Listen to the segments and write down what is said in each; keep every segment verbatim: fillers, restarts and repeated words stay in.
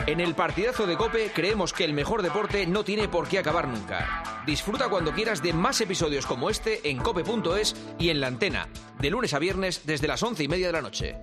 En el partidazo de COPE creemos que el mejor deporte no tiene por qué acabar nunca. Disfruta cuando quieras de más episodios como este en cope punto es y en La Antena, de lunes a viernes desde las once y media de la noche.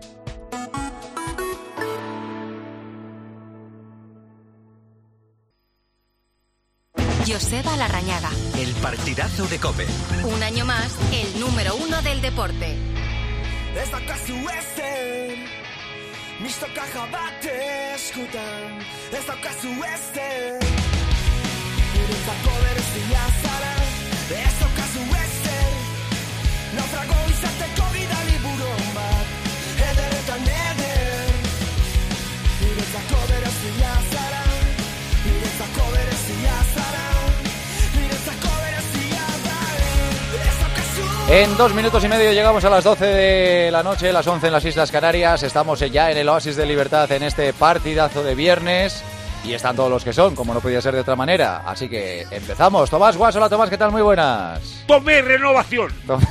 Joseba Larrañaga. El partidazo de COPE. Un año más, el número uno del deporte. Ez daukazu ezen, mistoka jabate eskutan. Ez daukazu ezen, niretzako berezia zara. Ez daukazu ezen, naufrago izateko bidali buron bat. Ederetan eder, niretzako berezia zara. Niretzako berezia zara. Niretzako berezia zara. Ez daukazu. En dos minutos y medio llegamos a las doce de la noche, las once en las Islas Canarias. Estamos ya en el Oasis de Libertad en este partidazo de viernes. Y están todos los que son, como no podía ser de otra manera. Así que empezamos. Tomás Guas, hola Tomás, ¿qué tal? Muy buenas. ¡Tomé renovación! Tom...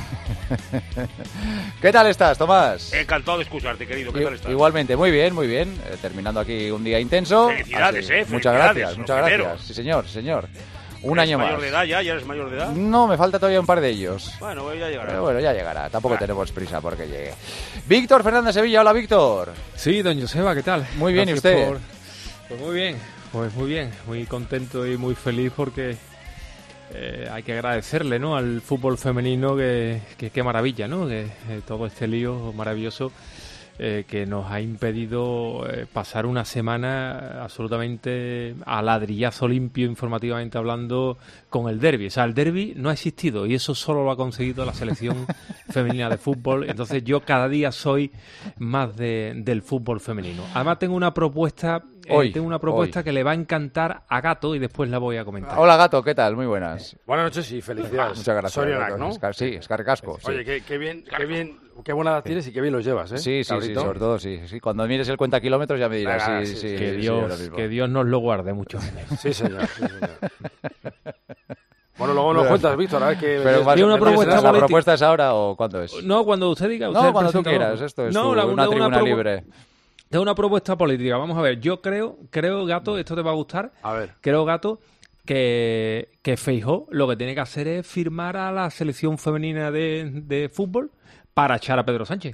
¿Qué tal estás, Tomás? Encantado de escucharte, querido. ¿Qué tal estás? Igualmente, muy bien, muy bien. Eh, terminando aquí un día intenso. Felicidades, Así, eh. Muchas felicidades, gracias, muchas primero. gracias. Sí, señor, sí, señor. Un ¿Eres año más. mayor de edad ya? ¿Ya eres mayor de edad? No, me falta todavía un par de ellos. Bueno, ya llegará. Pero bueno, ya llegará. Tampoco Claro. tenemos prisa porque llegue. Víctor Fernández Sevilla, hola Víctor. Sí, don Joseba, ¿qué tal? Muy bien, Gracias ¿y usted? por- Pues muy bien, pues muy bien, muy contento y muy feliz porque eh, hay que agradecerle, ¿no?, al fútbol femenino que, que qué maravilla, ¿no?, que eh, todo este lío maravilloso eh, que nos ha impedido eh, pasar una semana absolutamente a ladrillazo limpio, informativamente hablando, con el derbi. O sea, el derbi no ha existido y eso solo lo ha conseguido la selección femenina de fútbol. Entonces yo cada día soy más de, del fútbol femenino. Además tengo una propuesta, eh, Hoy, tengo una propuesta hoy. que le va a encantar a Gato y después la voy a comentar. Hola Gato, ¿qué tal? Muy buenas. Buenas noches y felicidades. Muchas gracias. Sorionak, Gato. ¿no? Escar- sí, Escarcasco. Sí. Oye, qué, qué bien, qué bien, qué buena edad tienes y qué bien los llevas, ¿eh? Sí, sí, sí, cabrito? sobre todo sí, sí. Cuando mires el cuenta kilómetros ya me dirás. Venga, sí, sí, sí, sí, que, sí, Dios, ahora mismo. que Dios nos lo guarde mucho. Sí, señor. Sí, señor. Bueno, luego nos cuentas, Víctor, a ver qué... Pero más- Tiene una ¿la propuesta ¿La política. propuesta es ahora o cuándo es? No, cuando usted diga. Usted No, es cuando tú presentador. quieras. Esto es No, tu- la- una una tribuna propu- libre. Tengo una propuesta política. Vamos a ver. Yo creo, creo, Gato, esto te va a gustar. A ver. Creo, Gato, que, que Feijóo lo que tiene que hacer es firmar a la selección femenina de, de fútbol para echar a Pedro Sánchez.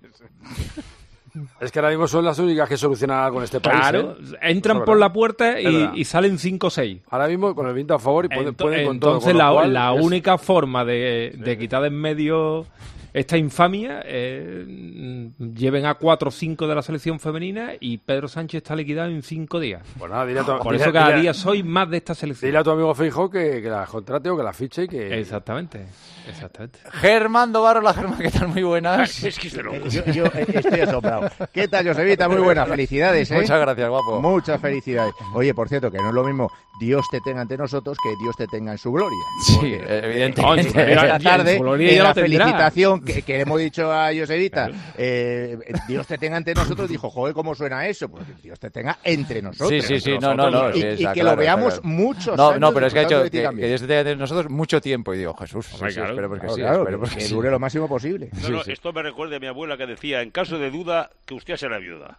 Es que ahora mismo son las únicas que solucionan algo en este país, Claro, ¿eh? entran Eso es por verdad. la puerta Es y, verdad. y salen cinco o seis. Ahora mismo con el viento a favor y pueden, Ento- pueden con todo. Entonces con lo la, cual la es- única forma de, de quitar de en medio esta infamia, eh, mm, lleven a cuatro o cinco de la selección femenina y Pedro Sánchez está liquidado en cinco días. Pues nada, dile a tu, Por dile- eso cada dile- día soy más de esta selección. Dile a tu amigo Feijóo que, que la contrate o que la fiche y que... Exactamente, exactamente. Germán Dobarro, la Germán, ¿qué tal? Muy buenas. Es que se lo... Yo, yo eh, estoy asombrado. ¿Qué tal, Josevita? Muy buenas, felicidades, ¿eh? Muchas gracias, guapo. Muchas felicidades. Oye, por cierto, que no es lo mismo Dios te tenga ante nosotros que Dios te tenga en su gloria. Sí, Porque, eh, evidentemente. Coño, mira, esta en tarde, su gloria en ya la lo tendrá. felicitación que, que le hemos dicho a Josevita, eh, Dios te tenga ante nosotros, dijo, joder, ¿cómo suena eso? Pues Dios te tenga entre nosotros. Sí, sí, sí, no, no, no. Y, sí, y está que claro, lo veamos está claro. muchos No, años no, pero es que ha dicho disfrutando de ti que, también. que Dios te tenga de nosotros mucho tiempo. Y digo, Jesús, sí, Hombre, sí, claro. esperemos que Claro, sí, claro, esperemos que, que que sí. dure lo máximo posible. No, Sí, no, sí. esto me recuerda a mi abuela que decía, en caso de duda, que usted será viuda.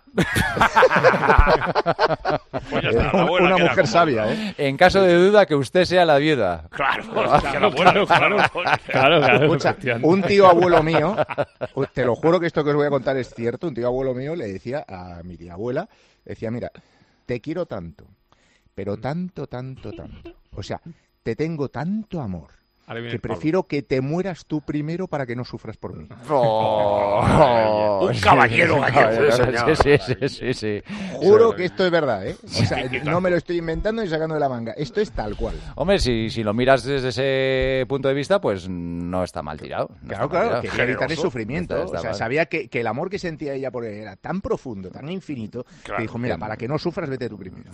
Pues ya está, la abuela Una queda mujer como- sabia, ¿eh? En caso de duda, que usted sea la viuda. Claro, que la abuela, claro, claro. Claro, claro. Escucha, efectivamente. un tío abuelo mío, te lo juro que esto que os voy a contar es cierto, un tío abuelo mío le decía a mi tía abuela, decía, mira, te quiero tanto, pero tanto, tanto, tanto. O sea, te tengo tanto amor Ahora viene que el Pablo. prefiero que te mueras tú primero para que no sufras por mí. Oh, Un caballero gallego. Sí, sí, sí, sí, sí. Juro que esto es verdad, ¿eh? O sea, no me lo estoy inventando ni sacando de la manga. Esto es tal cual. Hombre, si, si lo miras desde ese punto de vista, pues no está mal tirado. No Claro, está mal claro, tirado. quería evitar el Generoso. sufrimiento. Está- está o sea, mal. sabía que, que el amor que sentía ella por él era tan profundo, tan infinito, Claro. que dijo, mira, para que no sufras, vete tú primero.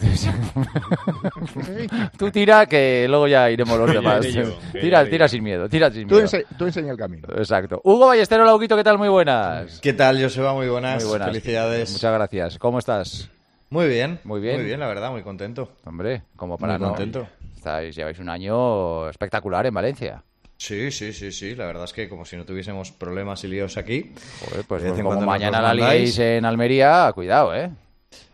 Tú tira, que luego ya iremos los demás. iré yo, que Tira, iré tira yo. sin miedo, tira sin Tú, miedo. ense- tú enseña el camino. Exacto. Hugo Ballestero, Lauquito, ¿qué tal? Muy buenas. ¿Qué tal, Joseba? Muy buenas. Muy buenas. Felicidades. Muchas gracias. ¿Cómo estás? Muy bien. Muy bien. Muy bien, la verdad, muy contento. Hombre, como para Muy no. contento. Estáis, lleváis un año espectacular en Valencia. Sí, sí, sí, sí. La verdad es que como si no tuviésemos problemas y líos aquí. Joder, pues De vez en como cuando nos mañana los la mandáis. liéis en Almería, cuidado, ¿eh?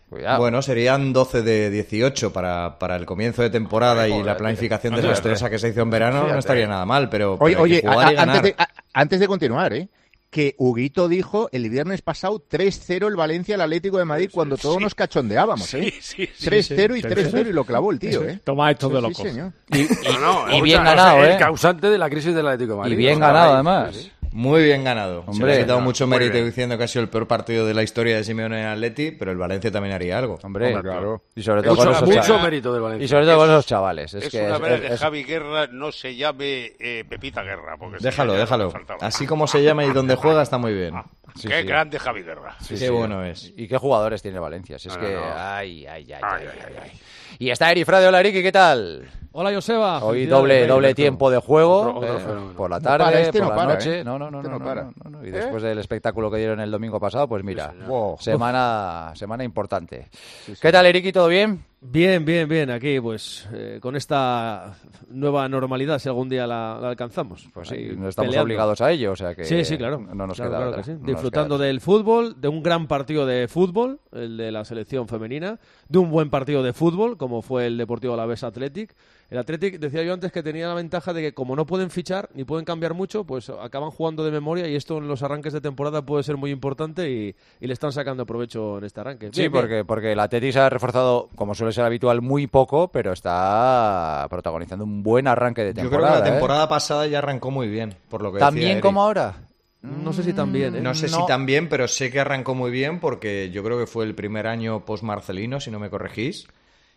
Cuidado. Bueno, serían doce de dieciocho para, para el comienzo de temporada. Ay, y joder, la planificación tío. desastrosa que se hizo en verano. Fíjate. No estaría nada mal, pero, oye, pero hay oye, que jugar a, y ganar. Antes de, a, antes de continuar, ¿eh? que Huguito dijo el viernes pasado tres cero el Valencia al Atlético de Madrid cuando todos sí. nos cachondeábamos, ¿eh? Sí, sí, sí, tres cero sí, sí. y tres cero y lo clavó el tío, ¿eh? Toma esto de locos. Sí, señor. Y, y, no, no, y bien o sea, ganado, ¿eh? El causante de la crisis del Atlético de Madrid. Y bien ganado, además. Sí, sí. Muy bien ganado. Hombre, se le ha quitado no, mucho mérito bien. diciendo que ha sido el peor partido de la historia de Simeone en Atleti, pero el Valencia también haría algo. Hombre, Hombre claro. Y sobre todo mucho, con esos mucho chavales. mérito del Valencia. Y sobre todo es, con esos chavales. Es, es que una es, pena es, que es... Javi Guerra no se llame eh, Pepita Guerra. Porque déjalo, si déjalo. Así como se llama y donde juega está muy bien. Ah, sí, qué sí. grande Javi Guerra. Sí, qué sí. bueno es. Y qué jugadores tiene Valencia. Si es no, que... No. Ay, ay, ay, ay, ay, ay, ay, ay. Y está Eri Frade. Hola, Eriki, ¿qué tal? Hola, Joseba. Hoy doble doble tiempo de juego, otro, otro eh, por la tarde, no para, este por no la para, noche. ¿eh? No, no, no, este no, no, no, para. no, no, no. Y ¿Eh? después del espectáculo que dieron el domingo pasado, pues mira, sí, wow. semana semana importante. Sí, sí. ¿Qué tal, Eriki? ¿Todo bien? Bien, bien, bien. Aquí, pues, eh, con esta nueva normalidad, si algún día la, la alcanzamos. Pues Ahí, sí, no estamos peleando. obligados a ello, o sea que Sí, sí, claro. no nos claro, queda claro otra. que sí. No nos Disfrutando queda del fútbol, de un gran partido de fútbol, el de la selección femenina, de un buen partido de fútbol, como fue el Deportivo Alavés Athletic. El Athletic, decía yo antes, que tenía la ventaja de que como no pueden fichar ni pueden cambiar mucho, pues acaban jugando de memoria y esto en los arranques de temporada puede ser muy importante y, y le están sacando provecho en este arranque. Sí, Bien, porque, bien. porque el Athletic se ha reforzado, como suele ser habitual, muy poco, pero está protagonizando un buen arranque de temporada. Yo creo que la ¿eh? temporada pasada ya arrancó muy bien, por lo que ¿Tan decía bien Eri. como ahora? No sé si también, ¿eh? No sé No. si tan bien, pero sé que arrancó muy bien porque yo creo que fue el primer año post-Marcelino, si no me corregís.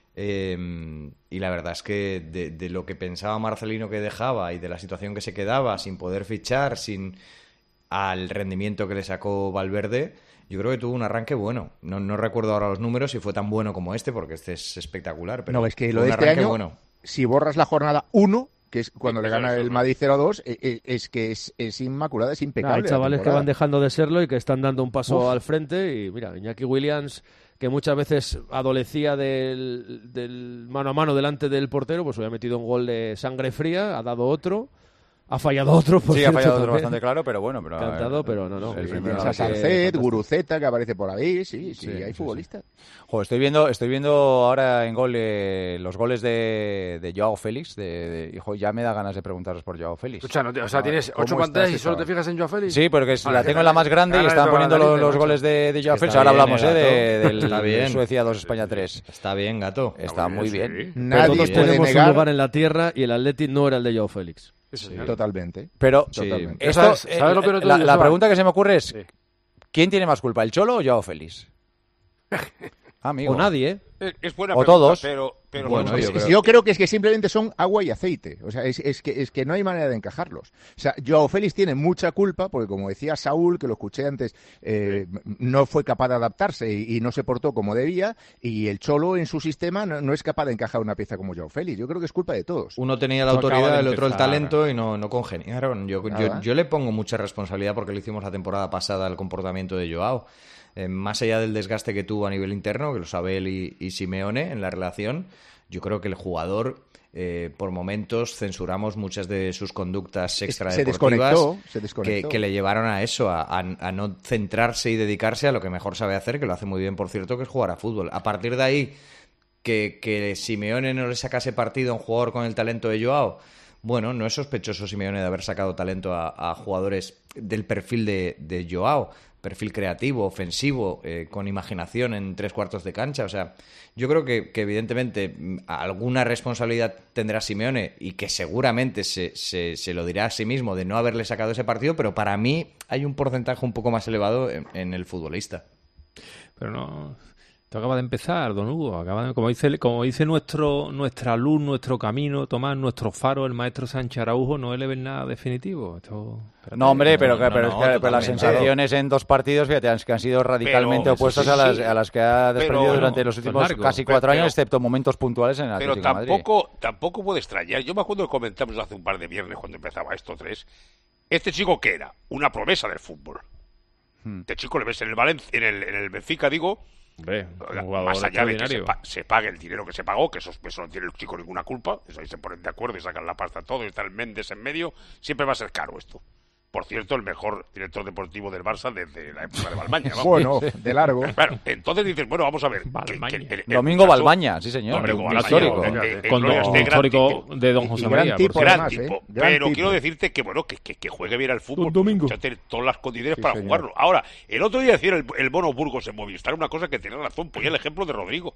Eh, y la verdad es que de, de lo que pensaba Marcelino que dejaba y de la situación que se quedaba sin poder fichar, sin al rendimiento que le sacó Valverde, yo creo que tuvo un arranque bueno. No, no recuerdo ahora los números si fue tan bueno como este, porque este es espectacular. Pero no, es que lo fue de un este arranque año, bueno. si borras la jornada uno, que es cuando Sí, le eso, gana eso, el ¿no? Madrid cero a dos, es, es que es, es inmaculada, es Ah, impecable. hay la chavales que temporada. van dejando de serlo y que están dando un paso Uf. al frente. Y mira, Iñaki Williams, que muchas veces adolecía del, del mano a mano delante del portero, pues hoy ha metido un gol de sangre fría, ha dado otro, ha fallado otro. Por Sí, ha cierto, fallado otro también. bastante claro, pero bueno. Pero, Cantado, eh, pero no, no. el Sí, primero Tienes a que- Sarcet, fantástico. Guruceta, que aparece por ahí, sí, sí, Sí, hay sí, futbolistas. Jo, estoy viendo, estoy viendo ahora en gol eh, los goles de, de Joao Félix. De, de, hijo, ya me da ganas de preguntaros por Joao Félix. Escucha, no te- o sea, Ah, tienes ¿cómo ocho está pantallas ese y solo te chaval? fijas en Joao Félix. Sí, porque es- Vale, la que tengo en la- la más grande y ahora están es poniendo toda la los, leche, los macho. goles de, de Joao Está Félix. Ahora bien, hablamos el eh, de, gato. del Está bien. de Suecia dos, España tres. Está bien, gato. Está muy bien. sí. Pero Nadie todos puede tenemos un negar lugar en la tierra y el Athletic no era el de Joao Félix. totalmente. Pero Totalmente. esto, ¿Sabes- eh, sabes lo peor de todo, la, la Joseba? pregunta que se me ocurre es, Sí. ¿quién tiene más culpa, el Cholo o Joao Félix? Amigo. O nadie, ¿eh? Es, es buena O pregunta, todos. pero, pero Bueno, vamos a yo ver. creo- Yo creo que es que simplemente son agua y aceite. O sea, es, es que, es que no hay manera de encajarlos. O sea, Joao Félix tiene mucha culpa porque, como decía Saúl, que lo escuché antes, eh, no fue capaz de adaptarse y, y no se portó como debía. Y el Cholo en su sistema no, no es capaz de encajar una pieza como Joao Félix. Yo creo que es culpa de todos. Uno tenía la No acaba autoridad, de el otro el empezar. talento y no, no congeniaron. Yo, yo, Nada. yo le pongo mucha responsabilidad porque le hicimos la temporada pasada al comportamiento de Joao. Eh, más allá del desgaste que tuvo a nivel interno, que lo sabe él y, y Simeone en la relación, yo creo que el jugador, eh, por momentos, censuramos muchas de sus conductas Se extradeportivas desconectó, se que, desconectó. que le llevaron a eso, a, a- a no centrarse y dedicarse a lo que mejor sabe hacer, que lo hace muy bien, por cierto, que es jugar a fútbol. A partir de ahí, que, que Simeone no le sacase partido a un jugador con el talento de Joao, bueno, no es sospechoso Simeone de haber sacado talento a, a jugadores del perfil de, de Joao, perfil creativo, ofensivo, eh, con imaginación en tres cuartos de cancha. O sea, yo creo que, que evidentemente mm, alguna responsabilidad tendrá Simeone y que seguramente se, se, se lo dirá a sí mismo de no haberle sacado ese partido, pero para mí hay un porcentaje un poco más elevado en, en el futbolista. Pero no. Esto acaba de empezar, don Hugo. Acaba de- como dice, como dice nuestro, nuestra luz, nuestro camino, Tomás, nuestro faro, el maestro Sánchez Araujo, no es nada definitivo. Esto, espérate. No, hombre, pero, No, no, pero, no, es que- pero las totalmente. sensaciones en dos partidos, fíjate, es que han sido radicalmente Pero- opuestas sí, a, las, sí. a las que ha desprendido Pero- durante los son últimos largos. casi cuatro Pero- años, excepto momentos puntuales en el Pero Atlético de Madrid. tampoco, tampoco puede extrañar. Yo me acuerdo que comentamos hace un par de viernes cuando empezaba esto tres. Este chico que era una promesa del fútbol. Hmm. Este chico le ves en el Valencia, en el, en el Benfica, digo, Hombre, un jugador más allá de que se, extraordinario. pa- se pague el dinero que se pagó, que eso, eso no tiene el chico ninguna culpa, eso ahí se ponen de acuerdo y sacan la pasta todo y está el Méndez en medio, siempre va a ser caro esto. Por cierto, el mejor director deportivo del Barça desde la época de Balmaña. Vamos. Bueno, de largo. Claro, entonces dices, bueno, vamos a ver. Que, que el, el, Domingo el caso, Balmaña, sí señor. Hombre, un un histórico. Eh, eh, Con no, un este gran histórico tipo. de Don José Y gran María. tipo, por cierto. Gran además, tipo. ¿eh? Gran Pero tipo. quiero decirte que, bueno, que, que, que juegue bien al fútbol. Un domingo. Ya tiene todas las condiciones Sí, para señor. jugarlo. Ahora, el otro día decía el, el Bono Burgos en Movistar una cosa que tiene razón. Ponía el ejemplo de Rodrigo.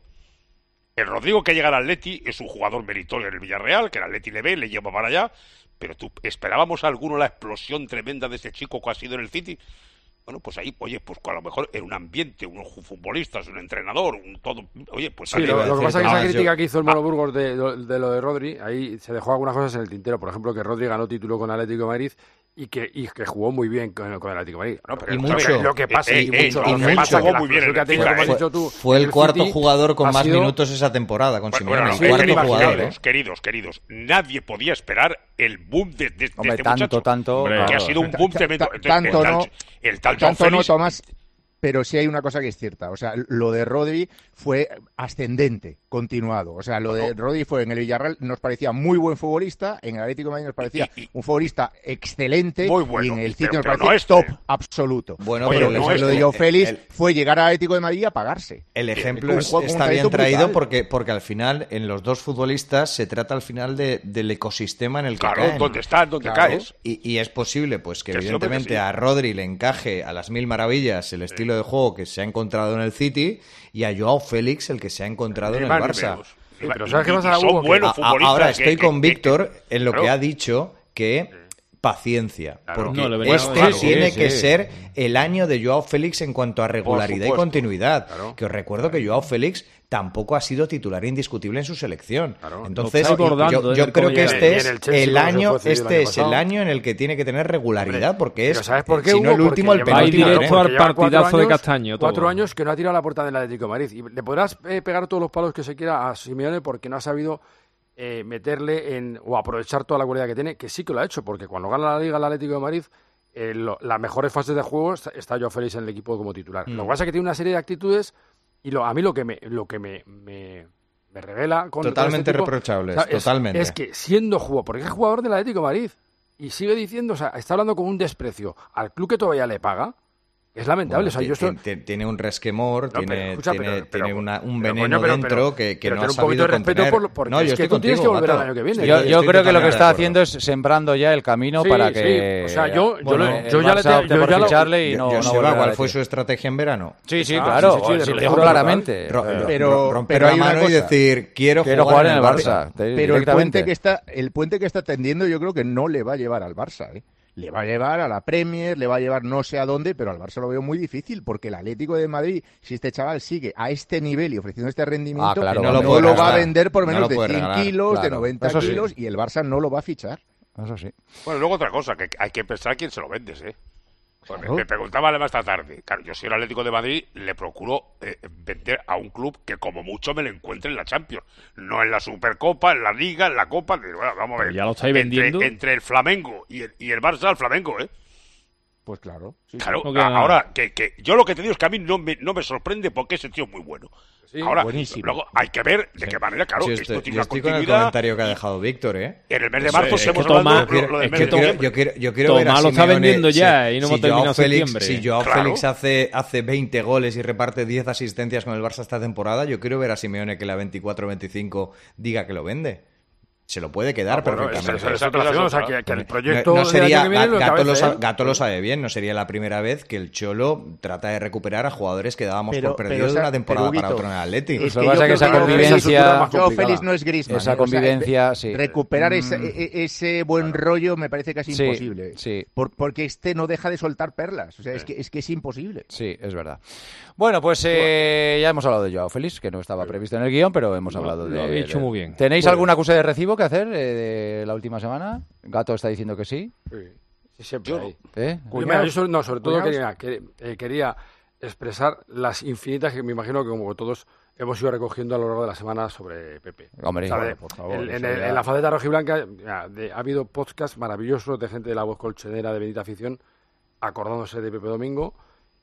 El Rodrigo que llega al Atleti es un jugador meritorio en el Villarreal, que el Atleti le ve, le lleva para allá, pero tú esperábamos a alguno la explosión tremenda de ese chico que ha sido en el City. Bueno, pues ahí, oye, pues a lo mejor en un ambiente, unos futbolistas, un entrenador, un todo, oye, pues... Sí, lo, lo que pasa es que esa crítica que hizo el Ah. Mono Burgos de, de lo de Rodri, ahí se dejó algunas cosas en el tintero. Por ejemplo, que Rodri ganó título con Atlético de Madrid y que, y que jugó muy bien con, con el Atlético de Madrid. No, pero Y lo mucho. que- Lo que pasa, eh, y eh, mucho, y lo que mucho, pasa jugó que muy bien el la Benfica, que has eh. dicho tú, Fue el cuarto City jugador con ha más sido- minutos esa temporada con Bueno, Simeone. bueno, el no, cuarto queridos, jugador, queridos, ¿eh? queridos, queridos, nadie podía esperar el boom de, de, de Hombre, este tanto, muchacho, tanto, que claro. ha sido un boom Ta- tremendo. ta- Entonces, tanto el tal, no, el tal Joao Tanto no, Félix, Tomás, pero sí hay una cosa que es cierta. O sea, lo de Rodri fue ascendente, continuado. O sea, lo de Rodri fue en el Villarreal, nos parecía muy buen futbolista, en el Atlético de Madrid nos parecía Y- y- un futbolista excelente, Muy bueno, y en el pero- City nos pero parecía no este. top absoluto. Bueno, Oye, pero lo, no lo este. de Joao Félix El- fue llegar al Atlético de Madrid a pagarse. El ejemplo Un es- juego con un está bien talento traído brutal. porque, porque al final, en los dos futbolistas, se trata al final de, del ecosistema en el que claro, caen. donde estás, donde Claro. caes. Y, y es posible, pues, que Que sí, hombre, evidentemente que sí. a Rodri le encaje a las mil maravillas el estilo de juego que se ha encontrado en el City y a Joao Félix el que se ha encontrado en Ni el más ni Barça. menos. Sí, pero Y- ¿sabes qué y- pasa, y son Hugo? Que buenos A- a- futbolistas. ahora que- estoy que- con que- Víctor en lo claro. que ha dicho que paciencia, Claro. porque No, le venía- este claro, tiene sí, que sí. ser el año de Joao Félix en cuanto a regularidad y supuesto. continuidad. Claro. Que os recuerdo que Joao Félix tampoco ha sido titular indiscutible en su selección. Claro. Entonces, Lo está recordando, yo, ¿eh? yo del creo cómo que llega. este Y en es el Chelsea, el cuando se año, fue cedido el este año es el pasado. año en el que tiene que tener regularidad, Hombre, porque pero es, ¿sabes por qué, si no Hugo? el último, Porque el lleva- Va penúltimo. directo ¿eh? al Porque lleva cuatro partidazo de años- Castaño, Cuatro todo. años que no ha tirado a la puerta del Atlético de Madrid. Y le podrás eh, pegar todos los palos que se quiera a Simeone porque no ha sabido eh, meterle en o aprovechar toda la cualidad que tiene, que sí que lo ha hecho, porque cuando gana la Liga el Atlético de Madrid, eh, lo- las mejores fases de juego está, está Joao Félix en el equipo como titular. Mm. Lo que pasa es que tiene una serie de actitudes y lo, a mí lo que me, lo que me, me, me revela con con Totalmente este tipo, reprochables, o sea, es- totalmente. Es que siendo jugador, porque es jugador del Atlético de Madrid y sigue diciendo, o sea, está hablando con un desprecio al club que todavía le paga. Es lamentable, Bueno, o sea, ti- yo estoy... ti- tiene un resquemor, No, pero, tiene, escucha, tiene, pero- tiene pero- una- un pero, veneno coño, pero- dentro pero- que, que pero no ten ha un poquito sabido de respeto contener. por lo- porque no, es yo que estoy tú tienes que contigo, volver el Gato. año que viene. Estoy- Yo, estoy yo creo que lo que totalmente está de haciendo acuerdo. es sembrando ya el camino Sí, para sí. que O sea, yo- yo bueno, le- el yo ya le Barça te- opte yo por ya lo- ficharle y no, Yo- no Joseba, volver al ¿cuál Atleti. fue su estrategia en verano? Sí, sí, Ah, claro, sí, sí, sí, sí, de lo lo dijo juro, claramente. Ro- Eh, ro- pero- romper pero la hay una mano y cosa. decir, quiero, Quiero jugar en el Barça. Barça. te- Pero el directamente. puente, que está, el puente que está tendiendo yo creo que no le va a llevar al Barça, ¿eh? Le va a llevar a la Premier, le va a llevar no sé a dónde, pero al Barça lo veo muy difícil, porque el Atlético de Madrid, si este chaval sigue a este nivel y ofreciendo este rendimiento, Ah, claro, no, no lo lo, puede va a regalar. vender por No menos lo de puede cien regalar, kilos, de claro. noventa Eso sí. kilos, y el Barça no lo va a fichar. Eso sí. Bueno, luego otra cosa, que hay que pensar a quién se lo vendes, ¿eh? Pues me- Claro. me preguntaba además esta tarde. Claro, yo soy el Atlético de Madrid, le procuro eh, vender a un club que como mucho me lo encuentre en la Champions. No en la Supercopa, en la Liga, en la Copa. Digo, bueno, vamos a ver. Pero ya lo estáis Entre- vendiendo. Entre el Flamengo y el, y el Barça, el Flamengo, ¿eh? Pues claro. sí, sí. Claro, No queda a- nada. ahora, que, que yo lo que te digo es que a mí no me, no me sorprende porque ese tío es muy bueno. Sí, ahora, buenísimo. luego hay que ver de qué manera, claro, Yo esto estoy, tiene yo una estoy con el continuidad. comentario que ha dejado Víctor, ¿eh? En el mes de Es- marzo es se hemos que hablado Tomás- lo, lo del es mes que de Yo quiero, noviembre. yo quiero, yo quiero ver a Tomás lo está Simeone, vendiendo si- ya y no si hemos Joao terminado Félix, septiembre. Si Joao Claro. Félix hace, hace veinte goles y reparte diez asistencias con el Barça esta temporada, yo quiero ver a Simeone que la veinticuatro veinticinco diga que lo vende. Se lo puede quedar Ah, bueno, perfectamente. esa- esa es Esa otra opción, o sea, otra. que, que el No- proyecto no del sería, año que viene lo Gato, lo, encabece sa- él. Gato lo sabe bien, no sería la primera vez que el Cholo trata de recuperar a jugadores que dábamos Pero- por pero perdidos de esa- una temporada pero, para Huguito, otra en el Atleti. Es Lo que que pasa yo es que creo esa que convivencia- Joao complicada. Félix no es Griezmann. Esa ¿eh? O sea, convivencia, sí. Recuperar ese, Mm. e- e- ese buen rollo me parece casi Sí, imposible. sí. Por- porque este no deja de soltar perlas. O sea, es que es, que es imposible. Sí, es verdad. Bueno, pues eh, ya hemos hablado de Joao Félix, que no estaba previsto en el guión, pero hemos Lo- hablado lo de... habéis hecho de- muy bien. ¿Tenéis Pues- algún acuse de recibo que hacer eh, de la última semana? Gato está diciendo que sí. Sí, sí, siempre hay. ¿Eh? Yo, mira, yo sobre- no, sobre todo Cuñados. quería, que- eh, quería expresar las infinitas que me imagino que como todos hemos ido recogiendo a lo largo de la semana sobre Pepe. Hombre, O sea, de- bueno, por favor, en, en eso el- ya- en la faceta rojiblanca mira, de- ha habido podcasts maravillosos de gente de la voz colchonera de Bendita Afición acordándose de Pepe Domingo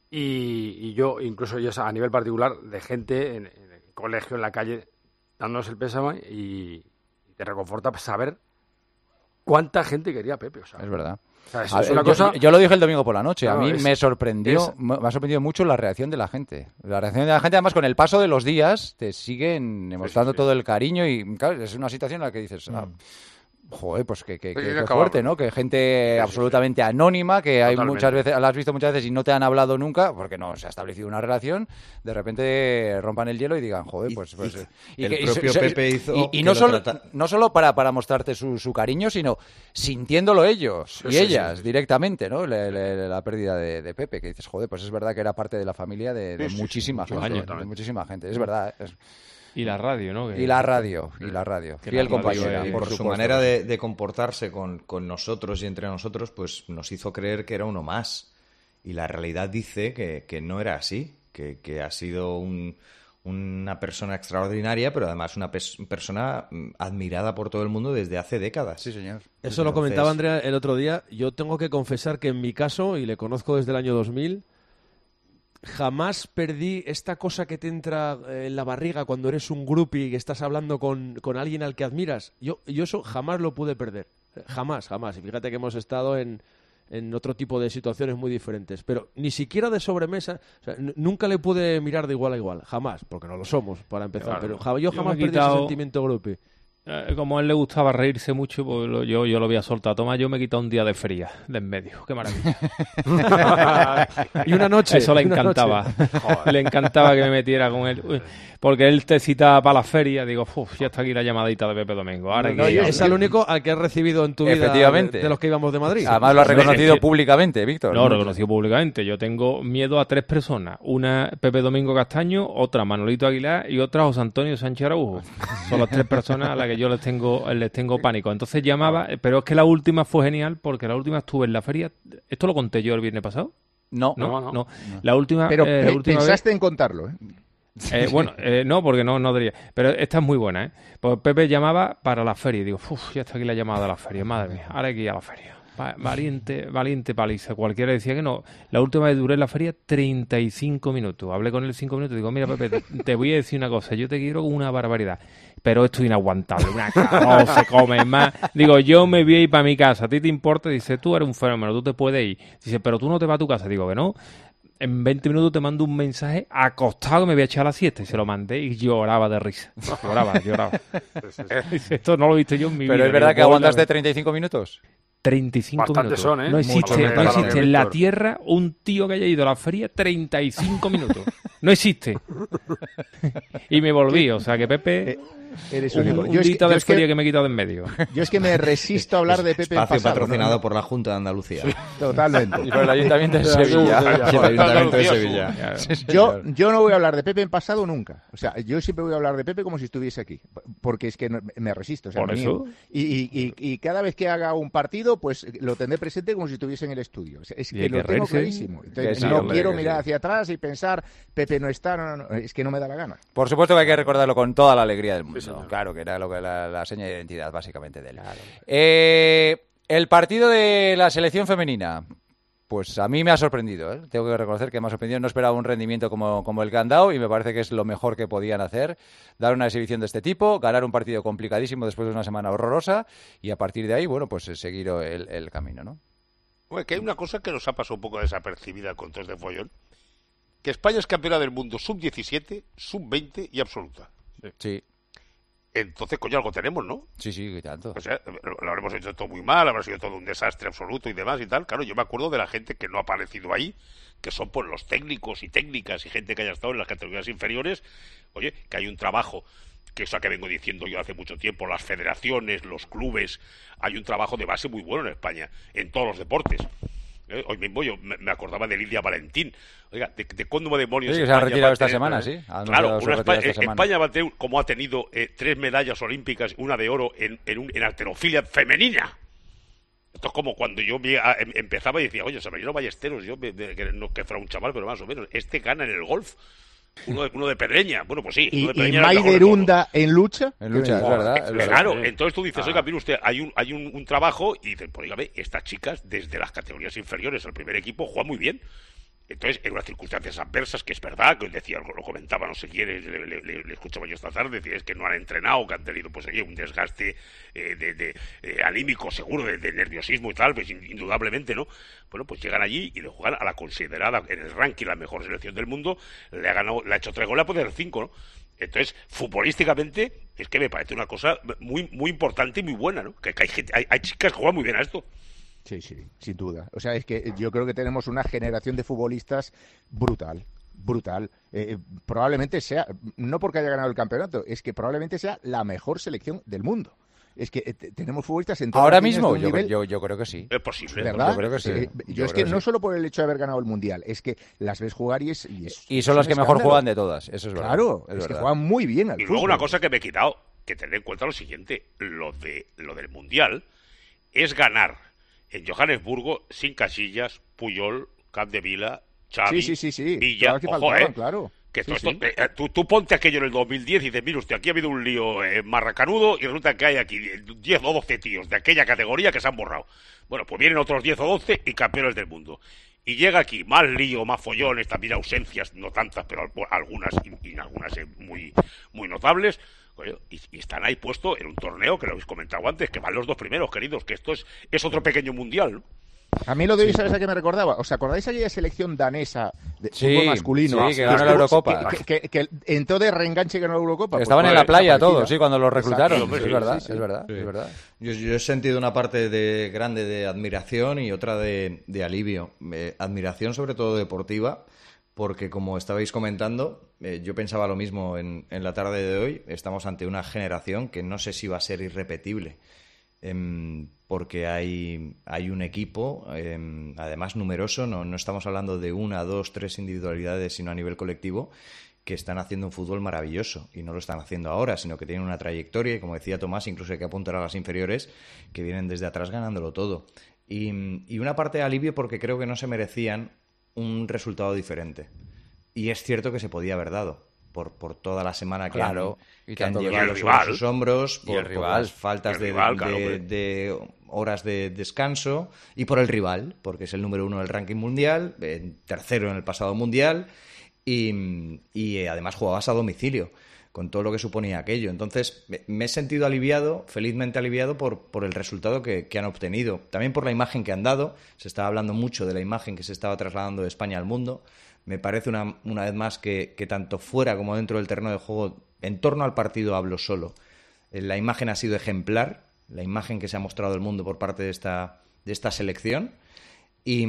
y, y yo incluso yo a nivel particular de gente en, en el colegio, en la calle, dándonos el pésame y, y te reconforta saber ¿Cuánta gente quería a Pepe? O sea, es verdad. O sea, es, A es ver, una yo, cosa... yo lo dije el domingo por la noche. No, a mí es- me sorprendió, es- me ha sorprendido mucho la reacción de la gente. La reacción de la gente, además, con el paso de los días, te siguen demostrando sí. todo el cariño y, claro, es una situación en la que dices... ah, joder, pues que, que, Hay que- que que acabar. fuerte, ¿no? Que gente absolutamente anónima, que hay Totalmente. muchas veces, la has visto muchas veces y no te han hablado nunca, porque no se ha establecido una relación, de repente rompan el hielo y digan, joder, pues... pues eh, y el que- y propio se- se- Pepe hizo y, y que no lo solo, trata- no solo para, para mostrarte su, su cariño, sino sintiéndolo ellos y sí, ellas sí. directamente, ¿no? Le- le- la pérdida de, de Pepe, que dices, joder, pues es verdad que era parte de la familia de, de Sí, sí, sí, muchísima muchos gente, años. de muchísima gente, es verdad. es- Y la radio, ¿no? Que- y la radio, y la radio, Que fiel la radio compañera, es- por por su supuesto. manera de, de comportarse con, con nosotros y entre nosotros, pues nos hizo creer que era uno más. Y la realidad dice que, que no era así, que, que ha sido un- una persona extraordinaria, pero además una pes- persona mm, admirada por todo el mundo desde hace décadas. Sí, señor. Eso lo Entonces- comentaba Andrea el otro día. Yo tengo que confesar que en mi caso, y le conozco desde el año dos mil, jamás perdí esta cosa que te entra eh, en la barriga cuando eres un groupie y que estás hablando con, con alguien al que admiras. Yo, yo eso jamás lo pude perder. Jamás, jamás. Y fíjate que hemos estado en, en otro tipo de situaciones muy diferentes. Pero ni siquiera de sobremesa. O sea, n- nunca le pude mirar de igual a igual. Jamás. Porque no lo somos, para empezar. Claro. Pero ja- yo Yo jamás me he perdí ese quitado- sentimiento groupie. Eh, Como a él le gustaba reírse mucho, pues lo- yo, yo lo había soltado. Toma, yo me he quitado un día de fría, de en medio. Qué maravilla. Y una noche. Eso le y una encantaba. noche. Le encantaba que me metiera con él. Uy, porque él te citaba para la feria. Digo, "Uf, ya está aquí la llamadita de Pepe Domingo. Ahora No, que yo- es el único al que has recibido en tu vida Efectivamente. de, de los que íbamos de Madrid. Además lo has reconocido Sí. públicamente, Víctor. No, reconocido públicamente. Yo tengo miedo a tres personas. Una, Pepe Domingo Castaño, otra, Manolito Aguilar y otra, José Antonio Sánchez Araujo. Son las tres personas a las que yo les tengo, les tengo pánico. Entonces llamaba, pero es que la última fue genial porque la última estuve en la feria. ¿Esto lo conté yo el viernes pasado? No, No, No, no. no. La última, Pero eh, la pe- última vez... pensaste en contarlo, ¿eh? Eh, bueno, eh, no, porque no, no diría. Pero esta es muy buena, ¿eh? Pues Pepe llamaba para la feria y digo, uff, ya está aquí la llamada de la feria, madre mía, ahora hay que ir a la feria. Va- Valiente, valiente paliza. Cualquiera decía que no. La última vez duré en la feria treinta y cinco minutos. Hablé con él cinco minutos y digo, mira, Pepe, te, te voy a decir una cosa. Yo te quiero una barbaridad. Pero esto es inaguantable. Una cara, no se come más. Digo, yo me voy a ir para mi casa. ¿A ti te importa? Dice, tú eres un fenómeno, tú te puedes ir. Dice, pero tú no te vas a tu casa. Digo, que no. En veinte minutos te mando un mensaje acostado que me voy a echar a la siesta. Y se lo mandé y lloraba de risa. Lloraba, lloraba. Dice, esto no lo he visto yo en mi vida. Pero es verdad Digo, que aguantaste "Hola". treinta y cinco minutos. treinta y cinco Bastantes minutos. son, ¿eh? No existe, Mucho, no para existe lo que en la Víctor. Tierra un tío que haya ido a la feria treinta y cinco minutos. No existe. Y me volví. O sea que Pepe, Eres un, único. un Yo es que- dita yo de es que- feria que me he quitado de en medio. Yo es que me resisto a hablar de Pepe en Espacio pasado, patrocinado ¿no? por la Junta de Andalucía. Totalmente. Y por el Ayuntamiento de Sí, Sevilla. sí, Y el Ayuntamiento de Andalucía, Sevilla. Claro. Yo, yo no voy a hablar de Pepe en pasado nunca. O sea, yo siempre voy a hablar de Pepe como si estuviese aquí. Porque es que no- me resisto. O sea, Por me eso. niego. Y, y- y- y cada vez que haga un partido, pues lo tendré presente como si estuviese en el estudio. O sea, es Y que hay lo que tengo reírse. clarísimo. Entonces, Que sí, no hombre, quiero que mirar sí. hacia atrás y pensar, Pepe no está, no, no, no, es que no me da la gana. Por supuesto que hay que recordarlo con toda la alegría del mundo. Claro, que era lo que la, la seña de identidad, básicamente, de él. Eh, el partido de la selección femenina. Pues a mí me ha sorprendido, ¿eh? Tengo que reconocer que me ha sorprendido. No esperaba un rendimiento como, como el que han dado y me parece que es lo mejor que podían hacer. Dar una exhibición de este tipo, ganar un partido complicadísimo después de una semana horrorosa y a partir de ahí, bueno, pues eh, seguir el, el camino, ¿no? Bueno, que hay una cosa que nos ha pasado un poco desapercibida con todo este follón. Que España es campeona del mundo sub diecisiete, sub veinte y absoluta. Sí, Entonces, coño, algo tenemos, ¿no? sí, sí, y tanto. O sea, lo, lo habremos hecho todo muy mal, habrá sido todo un desastre absoluto y demás y tal. Claro, yo me acuerdo de la gente que no ha aparecido ahí, que son pues los técnicos y técnicas y gente que haya estado en las categorías inferiores. Oye, que hay un trabajo, que eso que vengo diciendo yo hace mucho tiempo, las federaciones, los clubes, hay un trabajo de base muy bueno en España, en todos los deportes. Eh, Hoy mismo yo me me acordaba de Lidia Valentín. Oiga, ¿de, de cuándo demonios Sí, que se ha España retirado va a esta tener- semana, sí. Ha Claro, anunciado su una retirada Espa- esta semana. España va a tener, como ha tenido eh, tres medallas olímpicas, una de oro en, en, un, en halterofilia femenina. Esto es como cuando yo vi a- em- empezaba y decía, oye, Severino Ballesteros, yo me- me- que no que fuera un chaval, pero más o menos, este gana en el golf. Uno de, uno de Pedreña. Bueno, pues sí. Y, uno de y Pedreña era el mejor de Maiderunda en lucha. En lucha, es Oh, verdad. todos. es verdad. Claro, Sí. entonces tú dices, Ah. oiga, mire usted, hay un hay un, un trabajo y dices, pues oiga, ve, estas chicas desde las categorías inferiores al primer equipo juegan muy bien. Entonces, en unas circunstancias adversas, que es verdad, que decía, lo comentaba, no sé quién, le, le, le, le escuchaba yo esta tarde, decía, es que no han entrenado, que han tenido, pues, oye, un desgaste eh, de, de eh, anímico, seguro, de, de nerviosismo y tal, pues indudablemente, ¿no? Bueno, pues llegan allí y le juegan a la considerada, en el ranking, la mejor selección del mundo, le ha ganado, le ha hecho tres goles a poder cinco, ¿no? Entonces, futbolísticamente, es que me parece una cosa muy muy importante y muy buena, ¿no? Que, que hay, gente, hay, hay chicas que juegan muy bien a esto. Sí, sí, sin duda. O sea, es que yo creo que tenemos una generación de futbolistas brutal, brutal. Eh, probablemente sea, no porque haya ganado el campeonato, es que probablemente sea la mejor selección del mundo. Es que eh, tenemos futbolistas en todas ahora las líneas mismo de un yo, nivel... yo, yo creo que sí. Es posible. ¿Verdad? Yo creo que sí. Eh, yo, yo es creo que que no sí. solo por el hecho de haber ganado el Mundial, es que las ves jugar y es... Y, es, Y son es las un que mejor escándalo. juegan de todas, eso es verdad. Claro, es, es, que verdad. juegan muy bien al Y luego fútbol. una cosa que me he quitado, que tener en cuenta lo siguiente, lo de lo del Mundial es ganar en Johannesburgo sin Casillas, Puyol, Capdevila, Xavi, Sí, sí, sí, sí. Villa, Todas que ojo, faltaban, eh, claro. que Sí, todo esto, sí. eh, tú, tú ponte aquello en el dos mil diez y dices, mira usted, aquí ha habido un lío eh, marracanudo y resulta que hay aquí diez o doce tíos de aquella categoría que se han borrado. Bueno, pues vienen otros diez o doce y campeones del mundo. Y llega aquí más lío, más follones, también ausencias, no tantas, pero algunas, y, y algunas eh, muy, muy notables. Coño, y, y están ahí puestos en un torneo que lo habéis comentado antes, que van los dos primeros, queridos, que esto es, es otro pequeño mundial, ¿no? A mí lo de hoy, ¿sabes a qué me recordaba? ¿Os acordáis aquella selección danesa de Sí, fútbol masculino? sí, que ganó la Eurocopa. Que, que, que, que entró de reenganche y ganó la Eurocopa. Pues Estaban en la playa todos, sí, cuando los reclutaron. Exacto, Es sí, verdad, sí, sí. es verdad, Sí. es verdad. Yo, yo he sentido una parte de grande de admiración y otra de, de alivio. Eh, admiración sobre todo deportiva, porque como estabais comentando, eh, yo pensaba lo mismo en, en la tarde de hoy. Estamos ante una generación que no sé si va a ser irrepetible. Em, porque hay, hay un equipo, em, además numeroso, no, no estamos hablando de una, dos, tres individualidades, sino a nivel colectivo, que están haciendo un fútbol maravilloso. Y no lo están haciendo ahora, sino que tienen una trayectoria, y como decía Tomás, incluso hay que apuntar a las inferiores, que vienen desde atrás ganándolo todo. Y, y una parte de alivio porque creo que no se merecían un resultado diferente. Y es cierto que se podía haber dado. Por, por toda la semana que Claro, han, y que han tanto que llevado el sobre rival. sus hombros, Y por, el por rival. las faltas El de, rival, de- claro, de- hombre. de horas de descanso, y por el rival, porque es el número uno del ranking mundial, eh, tercero en el pasado mundial, y, y, eh, además jugabas a domicilio, con todo lo que suponía aquello. Entonces me, me he sentido aliviado, felizmente aliviado, por, por el resultado que, que han obtenido. También por la imagen que han dado. Se estaba hablando mucho de la imagen que se estaba trasladando de España al mundo. Me parece una, una vez más que, que tanto fuera como dentro del terreno de juego, en torno al partido hablo solo, eh, la imagen ha sido ejemplar, la imagen que se ha mostrado al mundo por parte de esta, de esta selección, y,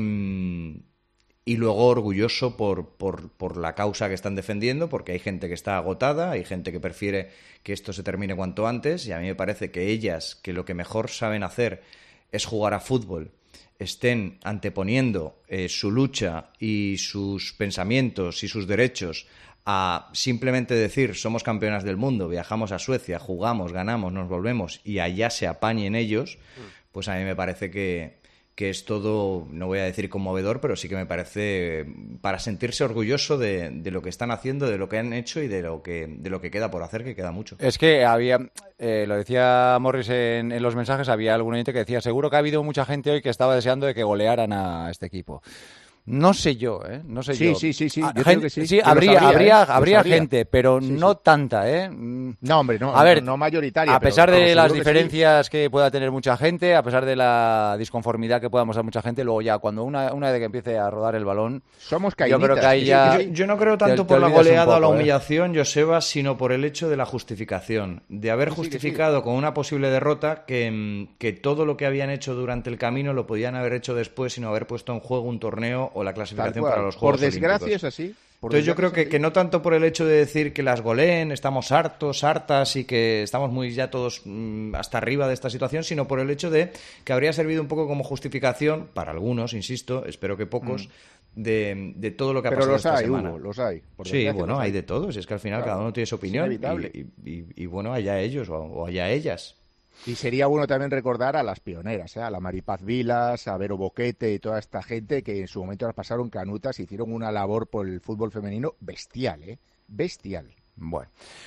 y luego orgulloso por, por, por la causa que están defendiendo, porque hay gente que está agotada, hay gente que prefiere que esto se termine cuanto antes, y a mí me parece que ellas, que lo que mejor saben hacer es jugar a fútbol, estén anteponiendo eh, su lucha y sus pensamientos y sus derechos a simplemente decir somos campeonas del mundo, viajamos a Suecia, jugamos, ganamos, nos volvemos y allá se apañen ellos, pues a mí me parece que, que es todo, no voy a decir conmovedor, pero sí que me parece para sentirse orgulloso de, de lo que están haciendo, de lo que han hecho y de lo que, de lo que queda por hacer, que queda mucho. Es que había, eh, lo decía Morris en, en los mensajes, había algún oyente que decía, seguro que ha habido mucha gente hoy que estaba deseando de que golearan a este equipo. No sé yo, ¿eh? No sé Sí, yo. sí, sí, sí, Ah, yo gen- creo que sí. Yo lo habría, sabría, habría, ¿eh? Lo habría sabría. gente, pero Sí, no sí. tanta, ¿eh? Mm, No, hombre, no, A ver, no, no mayoritaria. a pero- pesar pero de seguro las que sí. diferencias que pueda tener mucha gente, a pesar de la disconformidad que pueda mostrar mucha gente, luego ya cuando una, una vez que empiece a rodar el balón, Somos yo caínitas. creo que ahí Sí, ya... sí, Yo, yo no creo te- tanto te por la olvidas un goleada o la poco, ¿eh? humillación, Joseba, sino por el hecho de la justificación. De haber Que sí, que sí. justificado con una posible derrota que, mm, que todo lo que habían hecho durante el camino lo podían haber hecho después, sino haber puesto en juego un torneo o la Tal clasificación cual. para los Juegos Por desgracia Olímpicos. es así. Por Entonces yo desgracia creo que, es así. que no tanto por el hecho de decir que las goleen, estamos hartos, hartas y que estamos muy ya todos mm, hasta arriba de esta situación, sino por el hecho de que habría servido un poco como justificación, para algunos, insisto, espero que pocos, de, de todo lo que ha Pero pasado los esta hay, semana. Hugo, los hay. Por Sí, desgracia, bueno, los hay de todo, si es que al final Claro, cada uno tiene su es opinión inevitable. y, y- y- y, bueno, allá ellos o, o allá ellas. Y sería bueno también recordar a las pioneras, ¿eh? A la Maripaz Vilas, a Vero Boquete y toda esta gente que en su momento las pasaron canutas y hicieron una labor por el fútbol femenino bestial, ¿eh? Bestial. Bueno,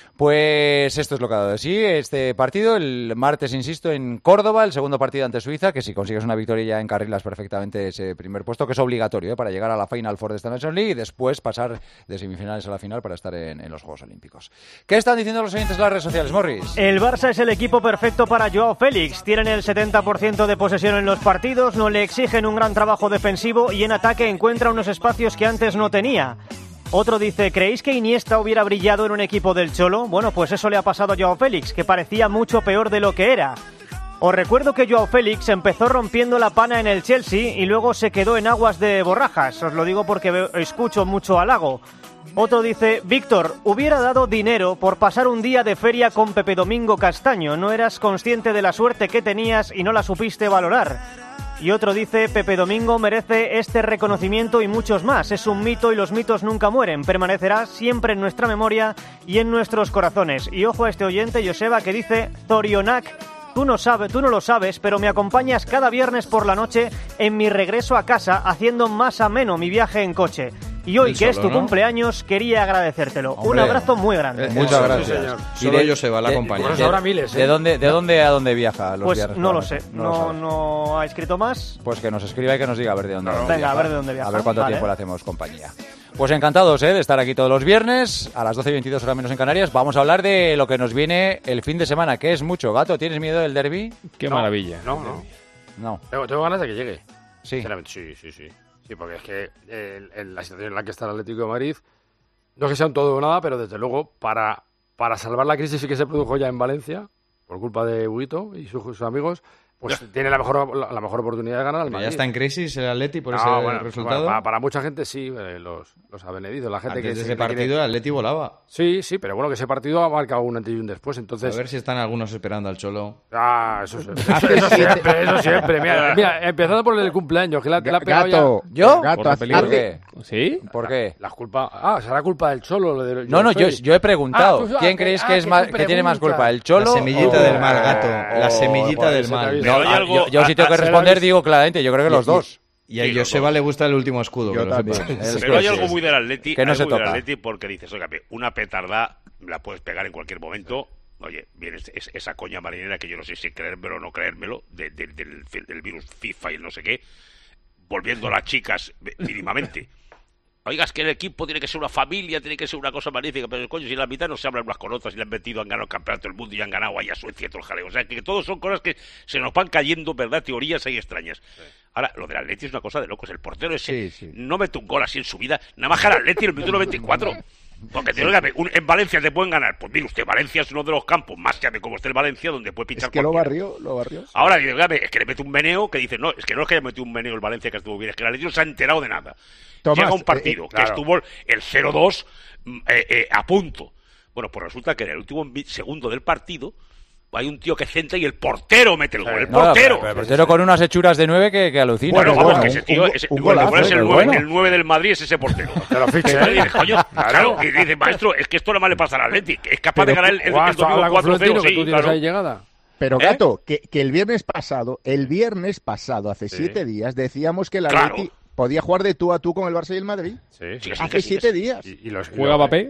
pues esto es lo que ha dado de sí este partido. El martes, insisto, en Córdoba, el segundo partido ante Suiza, que si consigues una victoria ya encarrilas perfectamente ese primer puesto, que es obligatorio ¿eh? para llegar a la Final Four de esta Nations League y después pasar de semifinales a la final para estar en, en los Juegos Olímpicos. ¿Qué están diciendo los oyentes en las redes sociales, Morris? El Barça es el equipo perfecto para Joao Félix. Tienen el setenta por ciento de posesión en los partidos, no le exigen un gran trabajo defensivo y en ataque encuentra unos espacios que antes no tenía. Otro dice, ¿creéis que Iniesta hubiera brillado en un equipo del Cholo? Bueno, pues eso le ha pasado a Joao Félix, que parecía mucho peor de lo que era. Os recuerdo que Joao Félix empezó rompiendo la pana en el Chelsea y luego se quedó en aguas de borrajas. Os lo digo porque veo, escucho mucho halago. Otro dice, Víctor, hubiera dado dinero por pasar un día de feria con Pepe Domingo Castaño. No eras consciente de la suerte que tenías y no la supiste valorar. Y otro dice, Pepe Domingo merece este reconocimiento y muchos más. Es un mito y los mitos nunca mueren. Permanecerá siempre en nuestra memoria y en nuestros corazones. Y ojo a este oyente, Joseba, que dice, Zorionak, tú no sabes, tú no lo sabes, pero me acompañas cada viernes por la noche en mi regreso a casa, haciendo más ameno mi viaje en coche. Y hoy, Él que solo, es tu ¿no? cumpleaños, quería agradecértelo. Hombre, un abrazo muy grande. Eh, muchas gracias. Sí, Solo Joseba la de- acompaña. Pues habrá miles, ¿eh? ¿De dónde, de dónde a dónde viaja los Pues viernes? no por lo la sé, noche? lo no, sabes. no ha escrito más. Pues que nos escriba y que nos diga a ver de dónde, Venga, dónde a ver de dónde viaja. A ver cuánto Vale. tiempo le hacemos compañía. Pues encantados ¿eh? de estar aquí todos los viernes a las doce y veintidós horas menos en Canarias. Vamos a hablar de lo que nos viene el fin de semana, que es mucho. Gato, ¿tienes miedo del derbi? Qué No, maravilla. No, no. No. Tengo, tengo ganas de que llegue. Sí. Sinceramente, sí, sí, sí. Sí, porque es que eh, en la situación en la que está el Atlético de Madrid, no es que sea un todo o nada, pero desde luego, para, para salvar la crisis que se produjo ya en Valencia, por culpa de Huguito y sus, sus amigos, pues tiene la mejor, la, la mejor oportunidad de ganar al Pero Madrid. ya está en crisis el Atleti por No, ese bueno, resultado. bueno, para, para mucha gente sí, eh, los, los avenedidos, la gente Antes que de se- ese que quiere- partido el Atleti volaba. Sí, sí, pero bueno, que ese partido ha marcado un antes y un después, entonces... A ver si están algunos esperando al Cholo. Ah, eso, eso, eso, eso siempre, eso siempre. Mira, mira, empezando por el cumpleaños, que la, que la ha pegado Gato, ya... ¿Yo? Gato, Por hace- peligro. ¿Por qué? ¿Sí? ¿Por qué? Las culpas... Ah, será culpa del Cholo. Lo de, No, no, yo, Félix. yo he preguntado. Ah, tú- ah, ¿Quién que- creéis ah, que es que más, tú que tiene más preguntas. culpa, el Cholo? La semillita o- del mal, Gato. La Oh, semillita pues del ese te mal. avisa. No, Pero hay ah, algo- yo, yo sí tengo que a- a- responder, digo claramente, yo creo que los dos. Y a Sí, los Joseba dos. le gusta el último escudo. Yo que lo también. sepa. Es Pero que hay sí, algo es- muy del Atleti, que no hay se algo muy del toca. Atleti porque dices, oiga, una petarda la puedes pegar en cualquier momento. Oye, viene es- es- esa coña marinera que yo no sé si creérmelo o no creérmelo, de- de- del, del virus FIFA y el no sé qué, volviendo a las chicas eh, mínimamente. Oiga, es que el equipo tiene que ser una familia, tiene que ser una cosa magnífica, pero coño, si la mitad no se hablan unas con otras y le han metido, han ganado el campeonato del mundo y han ganado ahí a Suecia y todo el jaleo. O sea, que todos son cosas que se nos van cayendo, ¿verdad? Teorías ahí extrañas. Ahora, lo del Atleti es una cosa de locos. El portero ese Sí, sí. no mete un gol así en su vida, nada más que al Atleti en el minuto noventa y cuatro. Porque te oiga, un- en Valencia te pueden ganar. Pues mire usted, Valencia es uno de los campos más ya de como esté el Valencia, donde puede pinchar Es que lo cualquiera. barrió, lo barrió. Ahora, dice, oiga, es que le mete un meneo que dice, no, es que no es que haya metido un meneo el Valencia que estuvo bien, es que el Atleti no se ha enterado de nada. Tomás, Llega un partido eh, eh, que claro. estuvo el cero dos mm, eh, eh, a punto. Bueno, pues resulta que en el último mi- segundo del partido hay un tío que centra y el portero mete el gol. El No, portero. pero- pero el portero con unas hechuras de nueve que, que alucina. Bueno, que es vamos, bueno. que ese tío, un- ese, un bueno, golazo, es el pero nueve, bueno. el nueve del Madrid es ese portero. Te lo fiché, Y ¿eh? dices, coño, claro, y dice, maestro, es que esto nada más le pasa al Atleti, que es capaz de ganar el, el, Guau, el esto domingo habla con cuatro cero, Florentino, que sí, tú tienes claro. ahí llegada. Pero ¿Eh? Gato, que, que el viernes pasado, el viernes pasado, hace Sí. siete días, decíamos que el Claro. Atleti podía jugar de tú a tú con el Barça y el Madrid. Sí, Sí, sí. sí, Hace que sí, siete que sí. días. Y, y los, y ¿Juega los- Mbappé?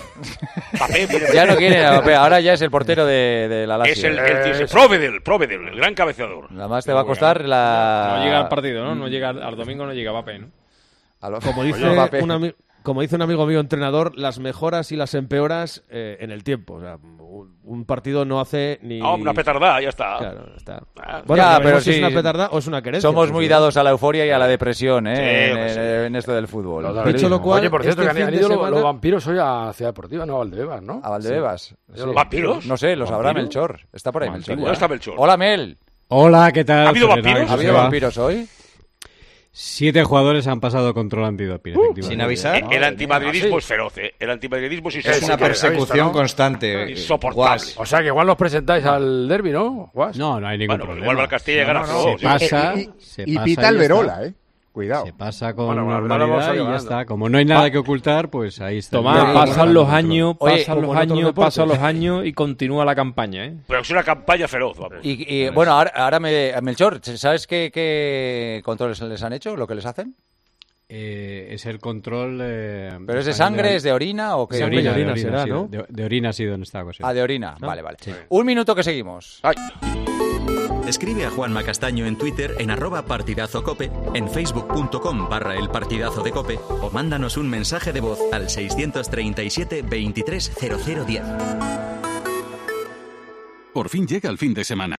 Papé, mira, Ya no quiere a Mbappé, ahora ya es el portero de, de la Lazio. es el, el, el, Es- Provedel, Provedel, el gran cabeceador. Nada más te va a costar la... No llega al partido, ¿no? No llega al, al domingo, no llega Mbappé, ¿no? a lo- Como Oye, dice, Mbappé. un ami- como dice un amigo mío entrenador, las mejoras y las empeoras eh, en el tiempo. O sea, un, un partido no hace ni... Ah, una petardada, ya está. Claro, está. Ah, Bueno, Ya, ya, pero pero si sí, es una petarda o es una querencia. Somos pues, muy sí. dados a la euforia y a la depresión, ¿eh? Sí, en, pues sí. en- en esto del fútbol. Totalmente. Dicho lo cual, Oye, por cierto, este que han, fin han de ido los- semana- los vampiros hoy a Ciudad Deportiva, no a Valdebebas, ¿no? A Valdebebas. Sí. ¿Los vampiros? No sé, lo sabrá ¿Vampiros? Melchor. Está por ahí ¿Vampiros? Melchor. ¿Dónde está Melchor? Hola, Mel. Hola, ¿qué tal? ¿Ha habido Soledad, vampiros? ¿Ha habido Joseba. vampiros hoy? Siete jugadores han pasado control antidoping, efectivamente. Sin avisar. Eh, el antimadridismo sí. es feroz, ¿eh? El antimadridismo sí Es una insoportable. persecución ¿no? constante. Insoportable. Guas. O sea, que igual los presentáis al derbi, ¿no? Guas. No, no hay ningún Bueno, problema. igual va el Castilla y gana no, solo, Se sí. pasa, y se y pasa pita y el ya Verola, está. ¿eh? Cuidado. Se pasa con Bueno, bueno, ahora vamos normalidad a y ir ya ganando. está. Como no hay nada que ocultar, pues ahí está. Tomás, Ya, pasan ya, los ya, años, Oye, pasan como los en otros años, deportes. pasan los años y continúa la campaña, ¿eh? Pero es una campaña feroz, vamos. Y, y, bueno, ahora, ahora me, Melchor, ¿sabes qué, qué controles les han hecho? ¿Lo que les hacen? Eh, es el control... Eh, ¿Pero es de sangre, es de orina o qué? De orina, de orina de orina será, ha sido, ¿no? de, de orina ha sido en esta ocasión. Ah, de orina. Ah, vale, vale. sí. Un minuto que seguimos. Ay. Escribe a Juanma Castaño en Twitter en arroba partidazocope, en facebook.com barra el partidazo de cope o mándanos un mensaje de voz al seiscientos treinta y siete veintitrés cero cero diez. Por fin llega el fin de semana.